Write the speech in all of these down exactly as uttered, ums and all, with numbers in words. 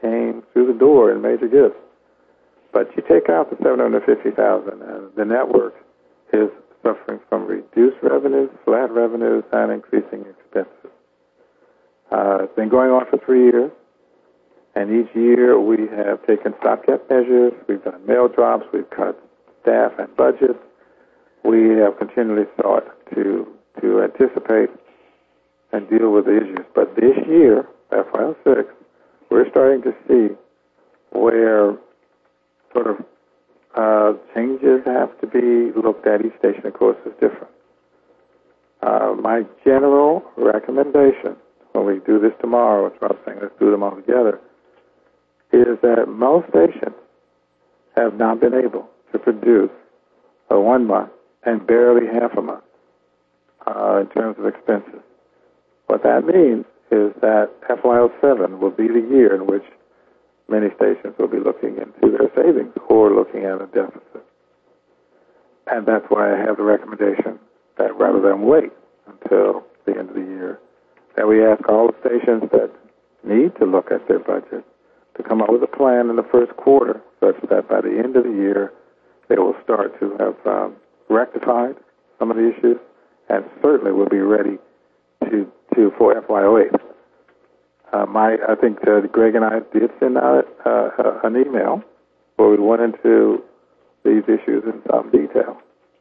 came through the door in major gifts. But you take out the seven hundred fifty thousand dollars, and the network is suffering from reduced revenues, flat revenues, and increasing expenses. Uh, it's been going on for three years, and each year we have taken stopgap measures. We've done mail drops. We've cut staff and budgets. We have continually sought to to anticipate and deal with the issues. But this year, F Y O six, we're starting to see where sort of uh, changes have to be looked at. Each station, of course, is different. Uh, my general recommendation when we do this tomorrow, as Rob was saying, let's do them all together, is that most stations have not been able to produce a one month and barely half a month uh, in terms of expenses. What that means is that F Y O seven will be the year in which many stations will be looking into their savings or looking at a deficit. And that's why I have the recommendation that rather than wait until the end of the year, that we ask all the stations that need to look at their budget to come up with a plan in the first quarter such that by the end of the year they will start to have um, rectified some of the issues and certainly will be ready to, to for F Y O eight. Uh, my, I think uh, Greg and I did send out uh, an email where we went into these issues in some detail.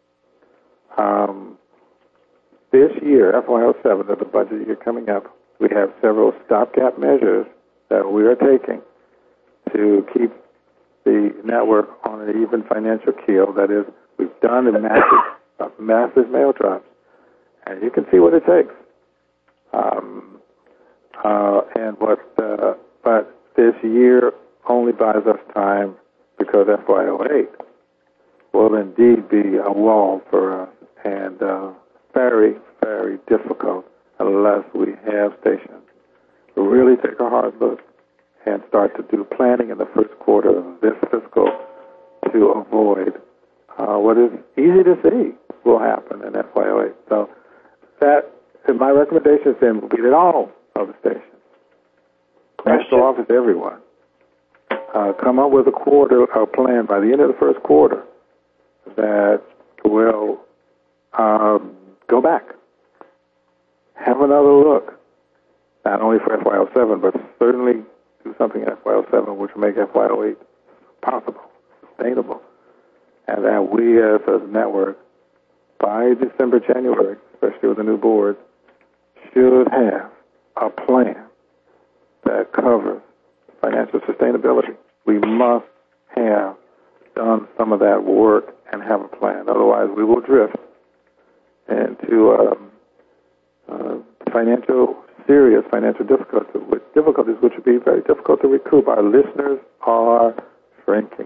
Um, this year, F Y O seven, of the budget year coming up, we have several stopgap measures that we are taking to keep the network on an even financial keel. That is, we've done the massive, uh, massive mail drops, and you can see what it takes. Um, Uh, and what, uh, but this year only buys us time because F Y O eight will indeed be a wall for us and uh, very, very difficult unless we have stations who really take a hard look and start to do planning in the first quarter of this fiscal to avoid uh, what is easy to see will happen in F Y O eight. So that, my recommendation then will be that all of the stations, national office, everyone, uh, come up with a quarter, a plan by the end of the first quarter that will um, go back, have another look, not only for F Y O seven, but certainly do something in F Y O seven which will make F Y O eight possible, sustainable, and that we as a network, by December, January, especially with the new board, should have a plan that covers financial sustainability. We must have done some of that work and have a plan. Otherwise, we will drift into um, uh, financial, serious financial difficulties, which, difficulties which would be very difficult to recoup. Our listeners are shrinking,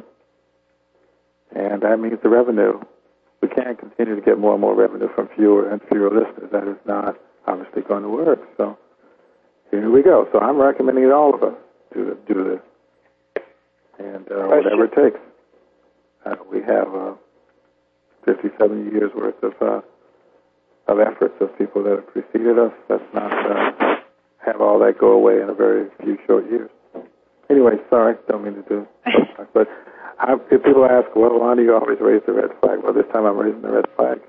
and that means the revenue. We can't continue to get more and more revenue from fewer and fewer listeners. That is not obviously going to work. So here we go. So I'm recommending that all of us do, do this, and uh, whatever it takes. Uh, we have uh, fifty-seven years worth of uh, of efforts of people that have preceded us. Let's not uh, have all that go away in a very few short years. Anyway, sorry, don't mean to do it. But I, if people ask, well, why do you always raise the red flag? Well, this time I'm raising the red flag.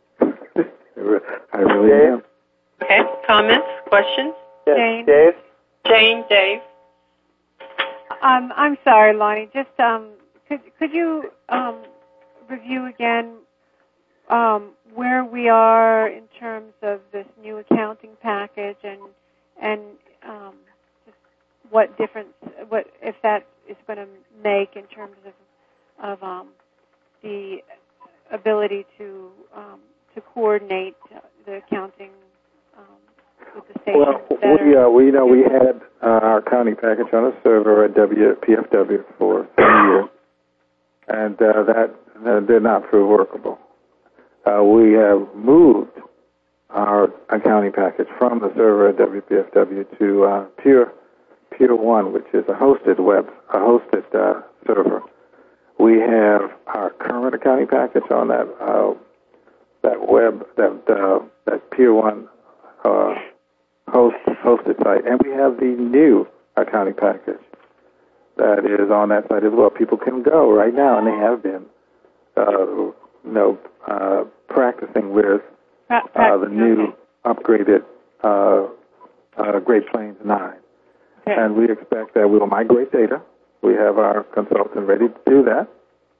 I really Dave? am. Okay, comments, questions? Yes. Jane. Dave? Jane, Dave? Um, I'm sorry, Lonnie. Just um, could could you um, review again um, where we are in terms of this new accounting package and and um, just what difference, what if that is going to make in terms of of um, the ability to um, to coordinate the accounting um, with the station Well, better? we, uh, we, you know, we had uh, our accounting package on a server at W P F W for some years, and uh, that uh, did not prove workable. Uh, we have moved our accounting package from the server at W P F W to uh, Pure Pure One, which is a hosted web, a hosted uh, server. We have our current accounting package on that uh, that web, that uh, that Pure One uh, host hosted site, and we have the new accounting package that is on that site as well. People can go right now, and they have been, uh, you know, uh, practicing with uh, the new upgraded uh, uh, Great Plains nine. Okay. And we expect that we will migrate data. We have our consultant ready to do that,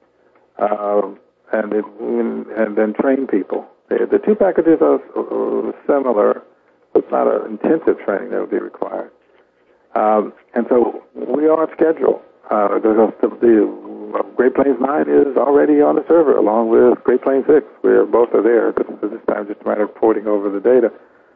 um, and it, and then train people. The, the two packages are uh, similar. It's not an intensive training that will be required. Um, and so we are on schedule. Uh, the, the Great Plains nine is already on the server, along with Great Plains six. We're both are there. This, this time just a matter of porting over the data.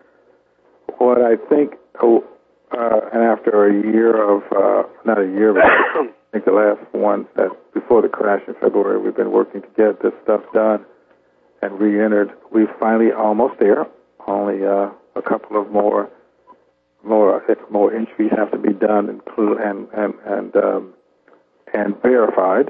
What I think, oh, uh, and after a year of, uh, not a year, but I think the last one, that before the crash in February, we've been working to get this stuff done and re-entered. We're finally almost there. Only uh, a couple of more more more entries have to be done and and and and, um, and verified.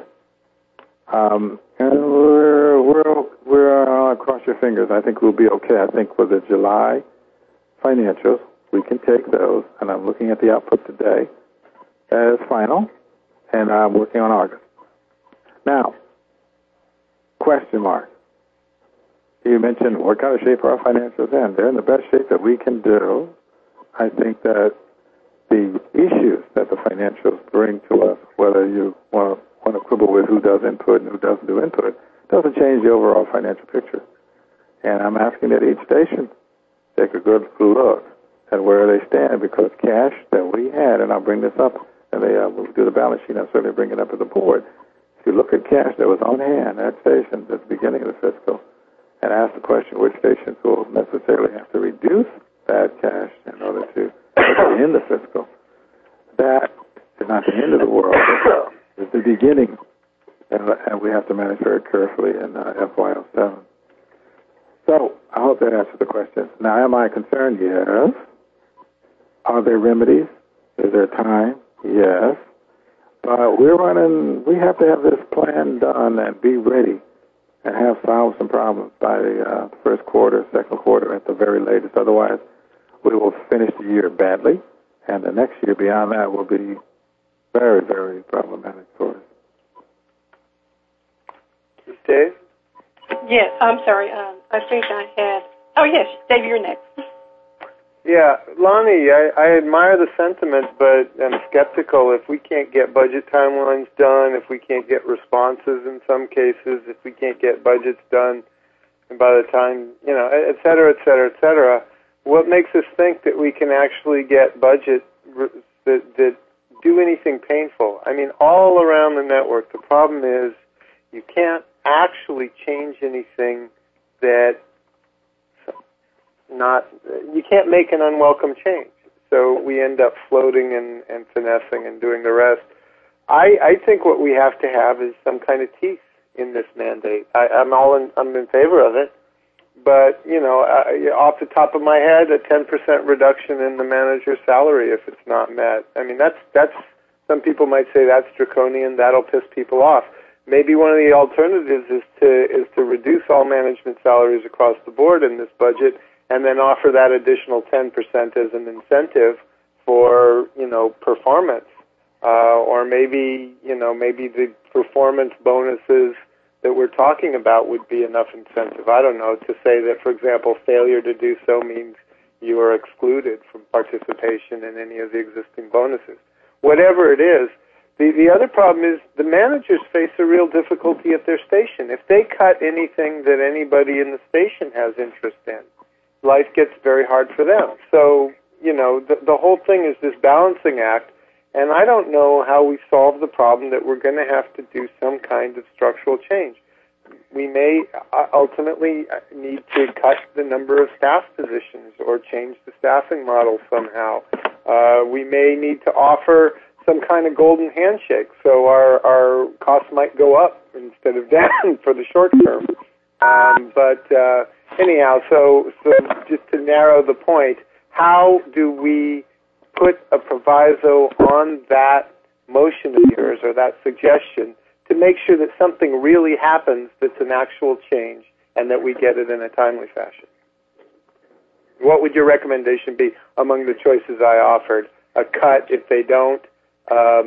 Um, and we're we're we're uh, cross your fingers. I think we'll be okay. I think for the July financials, we can take those, and I'm looking at the output today as final, and I'm working on August. Now, question mark. You mentioned what kind of shape are our financials in. They're in the best shape that we can do. I think that the issues that the financials bring to us, whether you want to, want to quibble with who does input and who doesn't do input, doesn't change the overall financial picture. And I'm asking that each station take a good look at where they stand, because cash that we had, and I'll bring this up, and they uh, will do the balance sheet, I'll certainly bring it up at the board. If you look at cash that was on hand at stations at the beginning of the fiscal, and ask the question which stations will necessarily have to reduce that cash in order to end the fiscal. That is not the end of the world. It's the beginning, and, and we have to manage very carefully in uh, F Y oh seven. So I hope that answers the question. Now, am I concerned? Yes. Are there remedies? Is there time? Yes. But we're running, we have to have this plan done and be ready and have solved some problems by the uh, first quarter, second quarter at the very latest. Otherwise, we will finish the year badly, and the next year beyond that will be very, very problematic for us. Dave? Yes, I'm sorry. Um, I think I had. Oh, yes, Dave, you're next. Yeah, Lonnie, I, I admire the sentiment, but I'm skeptical. If we can't get budget timelines done, if we can't get responses in some cases, if we can't get budgets done, and by the time, you know, et cetera, et cetera, et cetera, what makes us think that we can actually get budget that, that do anything painful? I mean, all around the network, the problem is you can't actually change anything that not, you can't make an unwelcome change. So we end up floating and, and finessing and doing the rest. I, I think what we have to have is some kind of teeth in this mandate. I, I'm all in, I'm in favor of it. But, you know, I, off the top of my head, a ten percent reduction in the manager's salary if it's not met. I mean, that's, that's, some people might say that's draconian, that'll piss people off. Maybe one of the alternatives is to, is to reduce all management salaries across the board in this budget, and then offer that additional ten percent as an incentive for, you know, performance. Uh, or maybe, you know, maybe the performance bonuses that we're talking about would be enough incentive. I don't know, to say that, for example, failure to do so means you are excluded from participation in any of the existing bonuses. Whatever it is, the, the other problem is the managers face a real difficulty at their station. If they cut anything that anybody in the station has interest in, life gets very hard for them. So, you know, the, the whole thing is this balancing act, and I don't know how we solve the problem that we're going to have to do some kind of structural change. We may ultimately need to cut the number of staff positions or change the staffing model somehow. Uh, we may need to offer some kind of golden handshake, so our, our costs might go up instead of down for the short term. Um, but uh, anyhow, so, so just to narrow the point, how do we put a proviso on that motion of yours or that suggestion to make sure that something really happens that's an actual change and that we get it in a timely fashion? What would your recommendation be among the choices I offered? A cut if they don't, um,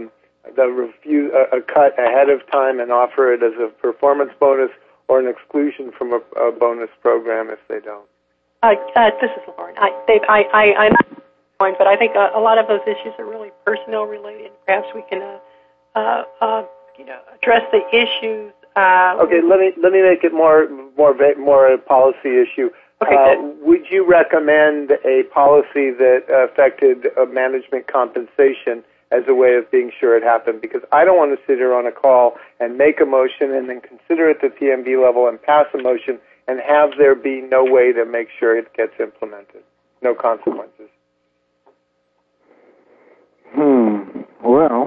they'll refuse a, a cut ahead of time and offer it as a performance bonus or an exclusion from a, a bonus program if they don't. Uh, uh, this is Lauren. I, Dave, I, I, I'm not going, but I think a, a lot of those issues are really personnel related. Perhaps we can, uh, uh, uh, you know, address the issues. Uh, okay, let me let me make it more more more a policy issue. Okay, uh, would you recommend a policy that affected uh, management compensation as a way of being sure it happened? Because I don't want to sit here on a call and make a motion and then consider it at the P M B level and pass a motion and have there be no way to make sure it gets implemented, no consequences. Hmm. Well,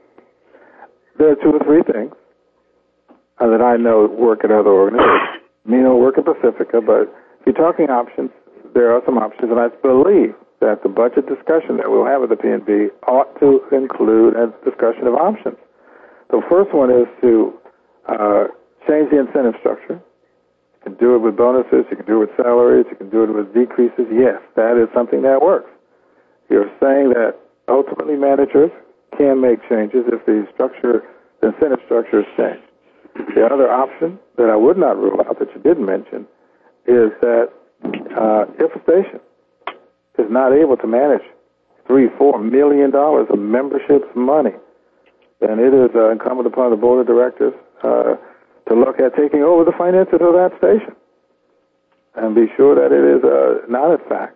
there are two or three things uh, that I know work at other organizations. Me don't work at Pacifica, but if you're talking options, there are some options, and I believe that the budget discussion that we'll have at the P N B ought to include a discussion of options. The first one is to uh, change the incentive structure. You can do it with bonuses, you can do it with salaries, you can do it with decreases. Yes, that is something that works. You're saying that ultimately managers can make changes if the structure, the incentive structure is changed. The other option that I would not rule out that you didn't mention is that uh, if a station is not able to manage three, four million dollars of membership's money, then it is uh, incumbent upon the board of directors uh, to look at taking over the finances of that station and be sure that it is uh, not, in fact,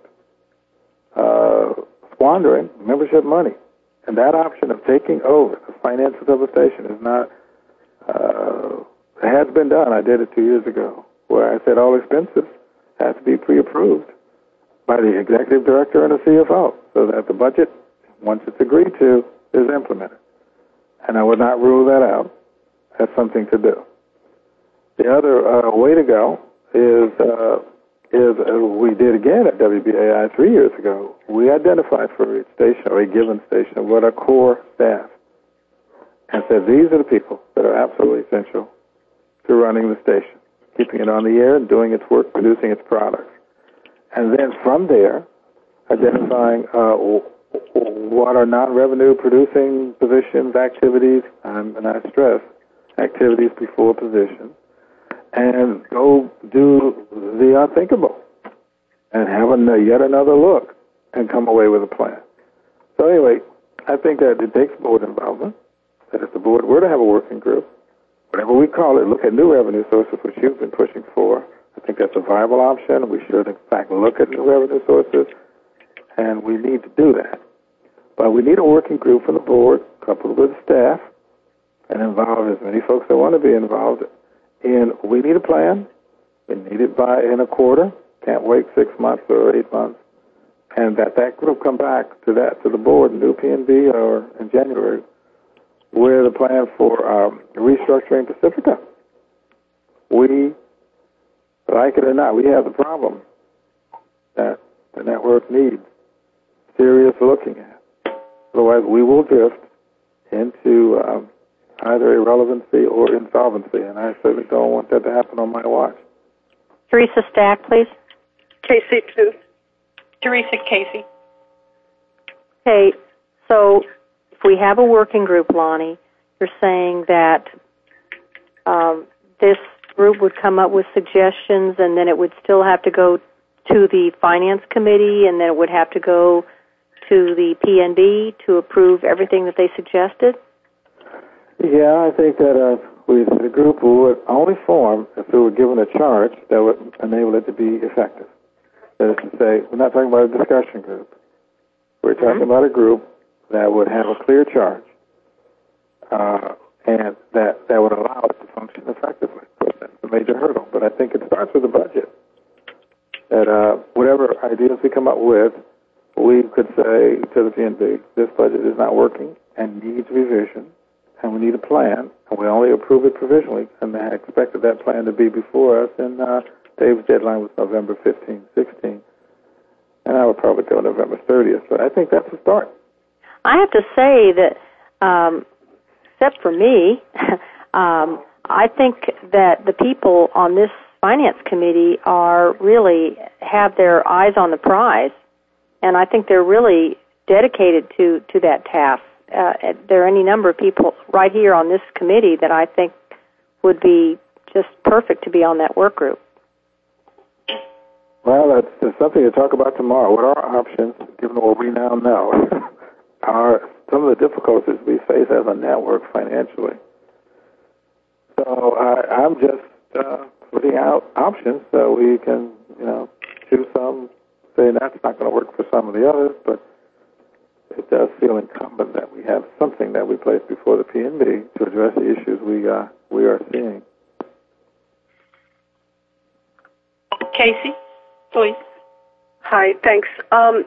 uh, squandering membership money. And that option of taking over the finances of a station is not, uh, has been done. I did it two years ago, where I said all expenses have to be pre-approved by the executive director and the C F O so that the budget, once it's agreed to, is implemented. And I would not rule that out. That's something to do. The other uh, way to go is, uh, is uh, we did again at W B A I three years ago. We identified for each station or a given station what our core staff and said these are the people that are absolutely essential to running the station, keeping it on the air and doing its work, producing its products. And then from there, identifying uh, what are non-revenue producing positions, activities, um, and I stress activities before positions, and go do the unthinkable and have a, yet another look and come away with a plan. So anyway, I think that it takes board involvement, that if the board were to have a working group, whatever we call it, look at new revenue sources, which you've been pushing for. I think that's a viable option. We should, in fact, look at new revenue sources, and we need to do that. But we need a working group from the board, coupled with the staff, and involve as many folks that want to be involved in. We need a plan. We need it by in a quarter. Can't wait six months or eight months. And that that group come back to that, to the board, new P N B or in January, with a plan for um, restructuring Pacifica. We, like it or not, we have the problem that the network needs serious looking at. Otherwise, we will drift into um, either irrelevancy or insolvency, and I certainly don't want that to happen on my watch. Teresa Stack, please. Casey, too. Teresa Casey. Okay, so if we have a working group, Lonnie, you're saying that um, this group would come up with suggestions, and then it would still have to go to the Finance Committee, and then it would have to go to the P N B to approve everything that they suggested? Yeah, I think that uh, we, the group would only form if we were given a charge that would enable it to be effective. That is to say, we're not talking about a discussion group. We're talking mm-hmm. about a group that would have a clear charge uh, and that, that would allow it to function effectively. That's a major hurdle. But I think it starts with the budget. That uh, whatever ideas we come up with, we could say to the P N B, this budget is not working and needs revision, and we need a plan, and we only approve it provisionally, and I expected that plan to be before us, and uh, Dave's deadline was November fifteenth, sixteenth, and I would probably go November thirtieth, but I think that's a start. I have to say that, um, except for me, um, I think that the people on this Finance Committee are really have their eyes on the prize, and I think they're really dedicated to, to that task. uh, there are any number of people right here on this committee that I think would be just perfect to be on that work group. Well, that's, that's something to talk about tomorrow. What are our options, given what we now know, are some of the difficulties we face as a network financially. So I, I'm just uh, putting out options so we can, you know, choose some, say that's not going to work for some of the others, but it does feel incumbent that we have something that we place before the P N B to address the issues we uh, we are seeing. Casey, please. Hi, thanks. Um,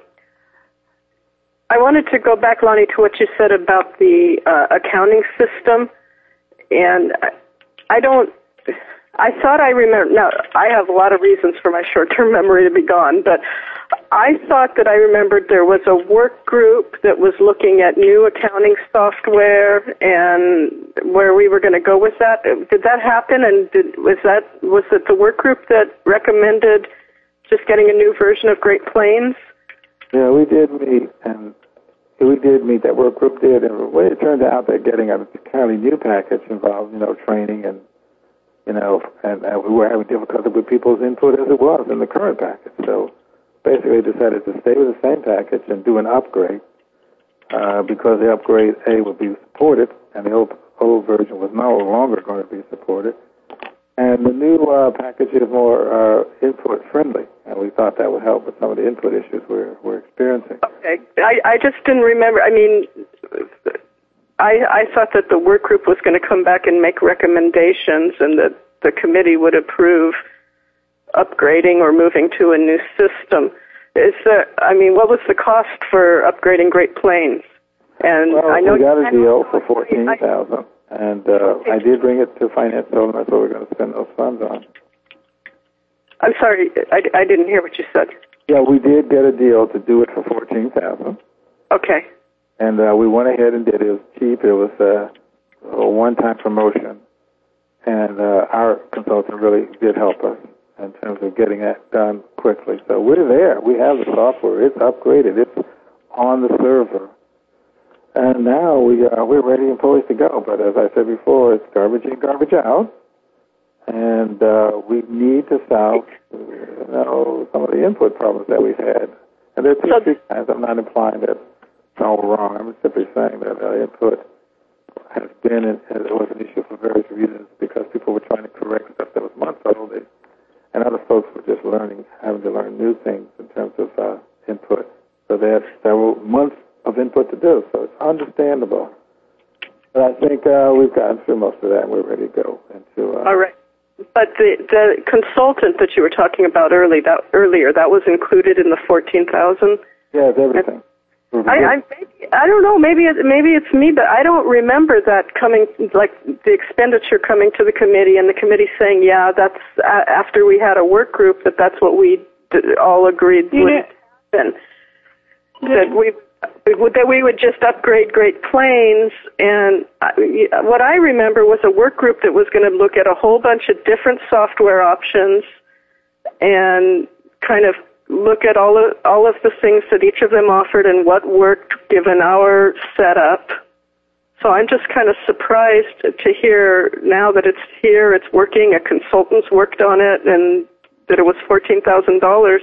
I wanted to go back, Lonnie, to what you said about the uh, accounting system, and I, I don't. I thought I remember. Now, I have a lot of reasons for my short-term memory to be gone, but I thought that I remembered there was a work group that was looking at new accounting software and where we were going to go with that. Did that happen? And did, was that was it the work group that recommended just getting a new version of Great Plains? Yeah, we did meet, and we did meet. That work group did, and the way it turned out, that getting a fairly new package involved, you know, training and. You know, and, and we were having difficulty with people's input as it was in the current package. So basically decided to stay with the same package and do an upgrade uh, because the upgrade, A, would be supported, and the old, old version was no longer going to be supported. And the new uh, package is more uh, input-friendly, and we thought that would help with some of the input issues we're, we're experiencing. Okay. I, I just didn't remember. I mean... I, I thought that the work group was going to come back and make recommendations and that the committee would approve upgrading or moving to a new system. Is there, I mean, what was the cost for upgrading Great Plains? And well, I know we got a deal for fourteen fourteen thousand dollars, and uh, I did bring it to Finance Building. That's what we're going to spend those funds on. I'm sorry, I, I didn't hear what you said. Yeah, we did get a deal to do it for fourteen thousand dollars. Okay. And uh, we went ahead and did it. It was cheap. It was uh, a one-time promotion. And uh, our consultant really did help us in terms of getting that done quickly. So we're there. We have the software. It's upgraded. It's on the server. And now we, uh, we're ready and poised to go. But as I said before, it's garbage in, garbage out. And uh, we need to solve you know, some of the input problems that we've had. And there are two, three kinds. I'm not implying that all wrong. I'm simply saying that uh, input has been and it was an issue for various reasons because people were trying to correct stuff that was months old, and other folks were just learning, having to learn new things in terms of uh, input. So they had several months of input to do. So it's understandable. But I think uh, we've gotten through most of that, and we're ready to go into. Uh, All right. But the the consultant that you were talking about early that earlier that was included in the fourteen thousand. Yeah, it's everything. I, I I don't know. Maybe it, maybe it's me, but I don't remember that coming, like the expenditure coming to the committee and the committee saying, "Yeah, that's uh, after we had a work group that that's what we d- all agreed you would know, happen." That we that we would just upgrade Great Plains, and I, what I remember was a work group that was going to look at a whole bunch of different software options and kind of look at all of all of the things that each of them offered and what worked given our setup. So I'm just kind of surprised to hear now that it's here, it's working, a consultant's worked on it, and that it was fourteen thousand dollars.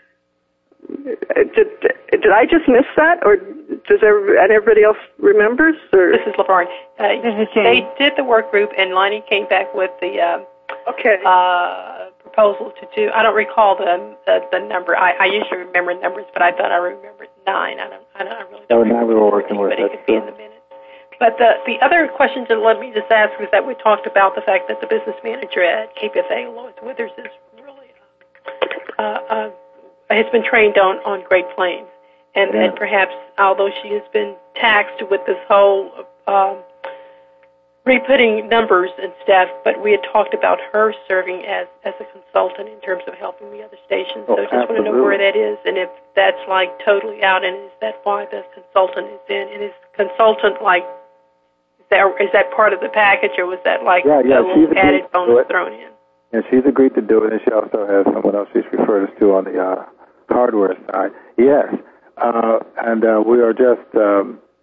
Did, did I just miss that, or does everybody, everybody else remembers? Or? This is LaVarn. Uh, This is they Jane. did the work group, and Lonnie came back with the um, Okay. uh, proposal to do. I don't recall the the, the number. I, I usually remember numbers, but I thought I remembered nine. I don't. I, don't, I really don't. Oh, now we were working with but it it, could be in the minutes. But the the other question to let me just ask was that we talked about the fact that the business manager at K P F A, Lois Withers, is really uh, uh, has been trained on on Great Plains, and Yeah. and perhaps although she has been taxed with this whole. Um, re-putting numbers and stuff, but we had talked about her serving as, as a consultant in terms of helping the other stations. Oh, so I just want to know where that is and if that's like totally out, and is that why the consultant is in? And is consultant like, is that, is that part of the package, or was that like yeah, yeah, a little she's added bonus it. thrown in? And she's agreed to do it, and she also has someone else she's referred us to on the uh, hardware side. Yes, uh, and uh, we are just um,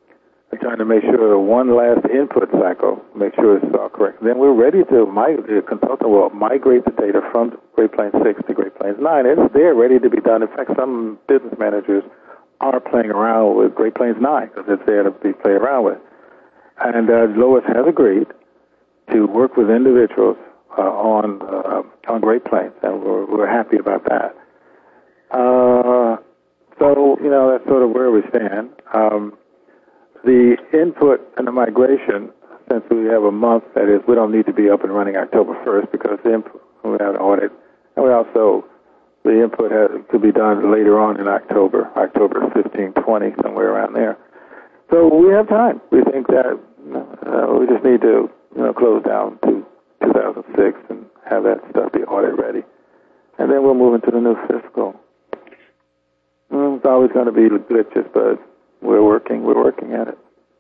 I'm trying to make sure the one last input cycle, make sure it's all correct. Then we're ready to migrate, the consultant will migrate the data from Great Plains six to Great Plains nine. It's there, ready to be done. In fact, some business managers are playing around with Great Plains nine because it's there to be played around with. And uh, Lois has agreed to work with individuals uh, on uh, on Great Plains, and we're, we're happy about that. Uh, so, you know, that's sort of where we stand. Um, the input and the migration, since we have a month, that is, we don't need to be up and running October first because the input, we have an audit, and we also, the input has, could be done later on in October, October fifteenth, twentieth, somewhere around there. So we have time. We think that uh, we just need to, you know, close down to two thousand six and have that stuff be audit ready. And then we'll move into the new fiscal. Well, it's always going to be glitches, but we're working. We're working at it.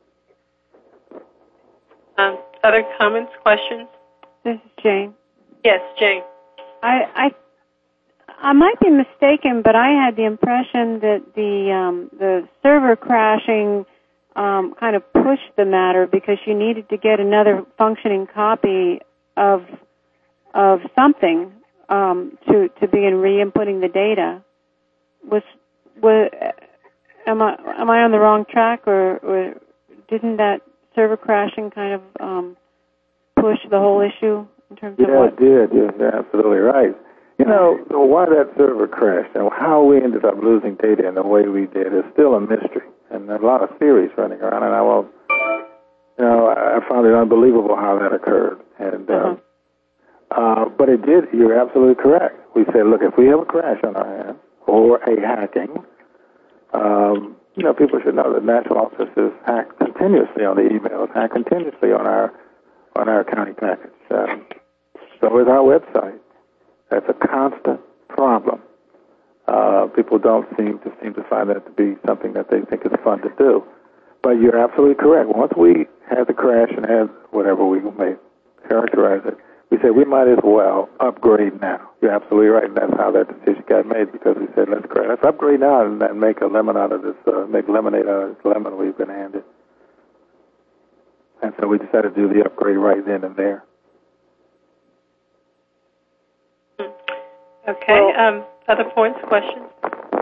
Um, other comments, questions? This is Jane. Yes, Jane. I, I I might be mistaken, but I had the impression that the um, the server crashing um, kind of pushed the matter because you needed to get another functioning copy of of something um, to to begin re-inputting the data. Was was am I am I on the wrong track, or, or didn't that server crashing kind of um, push the whole issue in terms of yeah, what? Yeah, it did. You're, you're absolutely right. You know, why that server crashed and how we ended up losing data in the way we did is still a mystery, and there's a lot of theories running around, and I won't, you know, I found it unbelievable how that occurred. And uh-huh. uh, uh, but it did, you're absolutely correct. We said, look, if we have a crash on our hands or a hacking, um, you know, people should know that national offices hack continuously on the emails, hack continuously on our on our county package. Um, so is our website. That's a constant problem. Uh, people don't seem to seem to find that to be something that they think is fun to do. But you're absolutely correct. Once we had the crash and had whatever we may characterize it, we said we might as well upgrade now. You're absolutely right, and that's how that decision got made, because we said let's let's upgrade now and, and make a lemon out of this, uh, make lemonade out of this lemon we've been handed. And so we decided to do the upgrade right then and there. Okay. Um, other points, questions?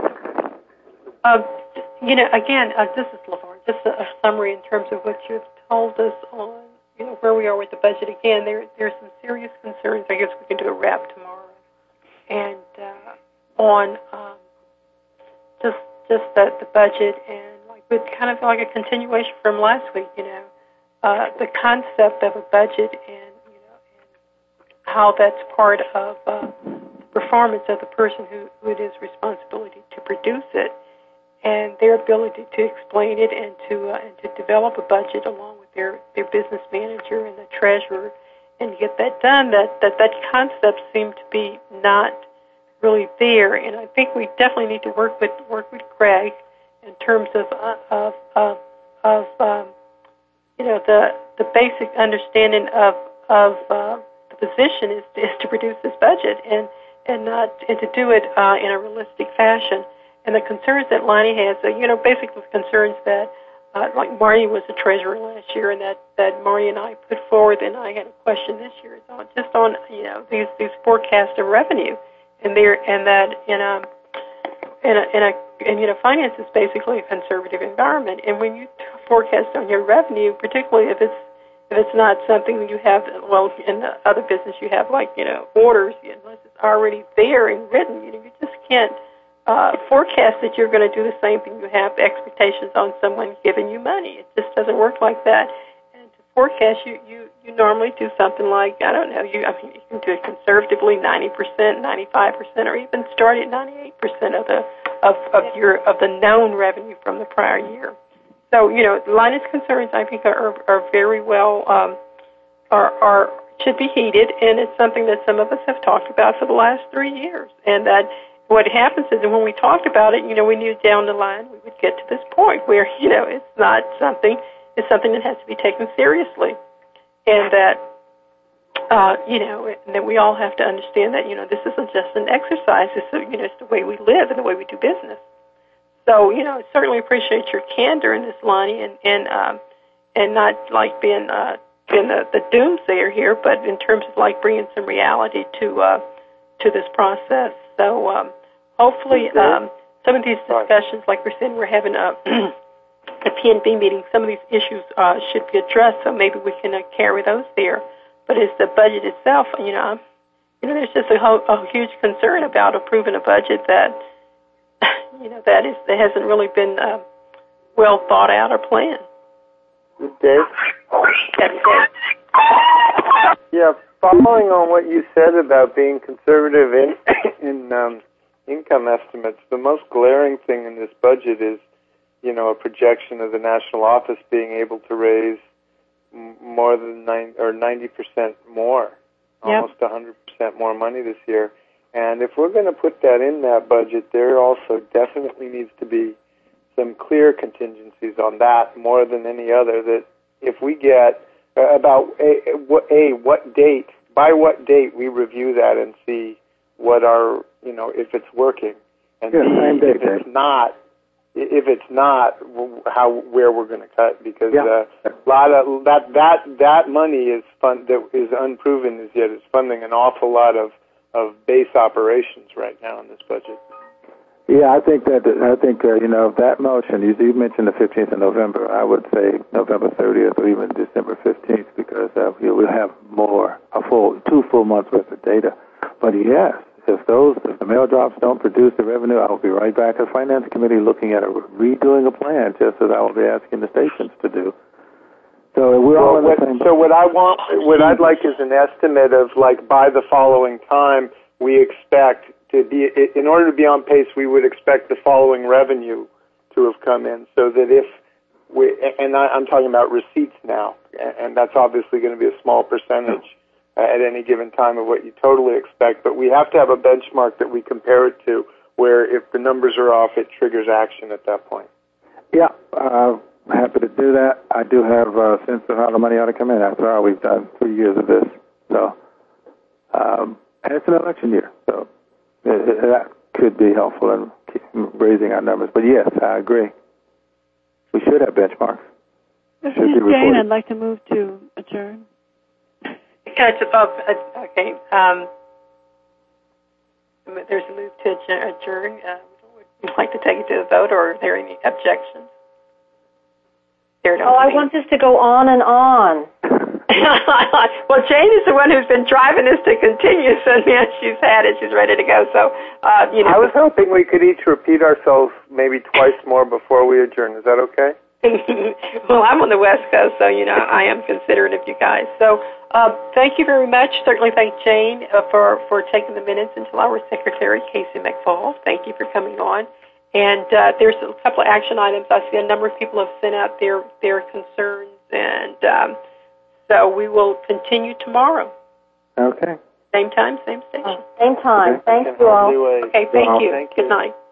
Uh, you know, again, uh, this is Laverne. Just a, a summary in terms of what you've told us on, you know, where we are with the budget. Again, there there's some serious concerns. I guess we can do a wrap tomorrow, and uh, on um, just just the, the budget, and like with kind of like a continuation from last week. You know, uh, the concept of a budget, and you know, and how that's part of Uh, performance of the person who, who it is responsibility to produce it, and their ability to explain it and to uh, and to develop a budget along with their, their business manager and the treasurer, and get that done. That that that concept seemed to be not really there, and I think we definitely need to work with work with Greg in terms of uh, of of, of um, you know the the basic understanding of of uh, the position is is to produce this budget and. and not and to do it uh, in a realistic fashion. And the concerns that Lonnie has, uh, you know, basically the concerns that, uh, like Marty was the treasurer last year, and that, that Marty and I put forward, and I had a question this year, is on, just on, you know, these these forecasts of revenue, and there and that in a in a in a and you know, finance is basically a conservative environment, and when you forecast on your revenue, particularly if it's If it's not something you have, well, in the other business you have, like, you know, orders, unless it's already there and written, you know, you just can't uh, forecast that you're going to do the same thing. You have expectations on someone giving you money. It just doesn't work like that. And to forecast, you, you, you normally do something like, I don't know, you I mean, you can do it conservatively, ninety percent, ninety-five percent, or even start at ninety-eight percent of the of, of your of the known revenue from the prior year. So, you know, Lonnie's concerns, I think, are, are very well, um, are, are should be heeded, and it's something that some of us have talked about for the last three years. And that what happens is that when we talked about it, you know, we knew down the line we would get to this point where, you know, it's not something, it's something that has to be taken seriously. And that, uh, you know, and that we all have to understand that, you know, this isn't just an exercise, it's, you know, it's the way we live and the way we do business. So, you know, certainly appreciate your candor in this, Lonnie, and and um, and not like being uh, being the, the doomsayer here, but in terms of like bringing some reality to uh, to this process. So um, hopefully, um, some of these discussions, like we're saying, we're having a a P N B meeting. Some of these issues uh, should be addressed, so maybe we can uh, carry those there. But it's the budget itself, you know. You know, there's just a, whole, a huge concern about approving a budget that, you know, that is that hasn't really been uh, well thought out or planned. Dave? Yes, Dave. Yeah, following on what you said about being conservative in in um, income estimates, the most glaring thing in this budget is, you know, a projection of the national office being able to raise m- more than nine or ninety percent more. Yep. Almost one hundred percent more money this year. And if we're going to put that in that budget, there also definitely needs to be some clear contingencies on that more than any other, that if we get uh, about a, what, a, what date, by what date we review that and see what our, you know, if it's working. And yeah, B, same day, if it's Dave. not, if it's not, how where we're going to cut, because Yeah. uh, a lot of that that that money is fund that is unproven as yet is funding an awful lot of of base operations right now in this budget. Yeah, I think that I think uh, you know that motion. You, you mentioned the fifteenth of November. I would say November thirtieth or even December fifteenth, because uh, you will have more a full two full months worth of data. But yes, if those if the mail drops don't produce the revenue, I will be right back at the Finance Committee looking at a redoing a plan, just as I will be asking the stations to do. So we're all Well, in the what, same. so what I want, what I'd like is an estimate of, like, by the following time we expect to be, in order to be on pace, we would expect the following revenue to have come in, so that if we, and I, I'm talking about receipts now, and that's obviously going to be a small percentage at any given time of what you totally expect, but we have to have a benchmark that we compare it to, where if the numbers are off, it triggers action at that point. Yeah, uh, happy to do that. I do have a sense of how the money ought to come in. After all, we've done three years of this, so um, and it's an election year, so it, it, that could be helpful in keep raising our numbers. But yes, I agree. We should have benchmarks. This Should is be Jane. reported. I'd like to move to adjourn. Can I just, oh, uh, okay. Um, there's a move to adjourn. adjourn. Uh, would you like to take it to the vote, or are there any objections? There Oh, I want this to go on and on. Well, Jane is the one who's been driving this to continue, so yeah, she's had it. She's ready to go. So, uh, you know. I was hoping we could each repeat ourselves maybe twice more before we adjourn. Is that okay? Well, I'm on the West Coast, so, you know, I am considerate of you guys. So uh, thank you very much. Certainly thank Jane uh, for, for taking the minutes, and to our Secretary, Casey McFall. Thank you for coming on. And uh, there's a couple of action items. I see a number of people have sent out their, their concerns, and um, so we will continue tomorrow. Okay. Same time, same station. Same time. Okay. Thank you all. Hardly wait. Okay, thank Well, you. thank Good you. night.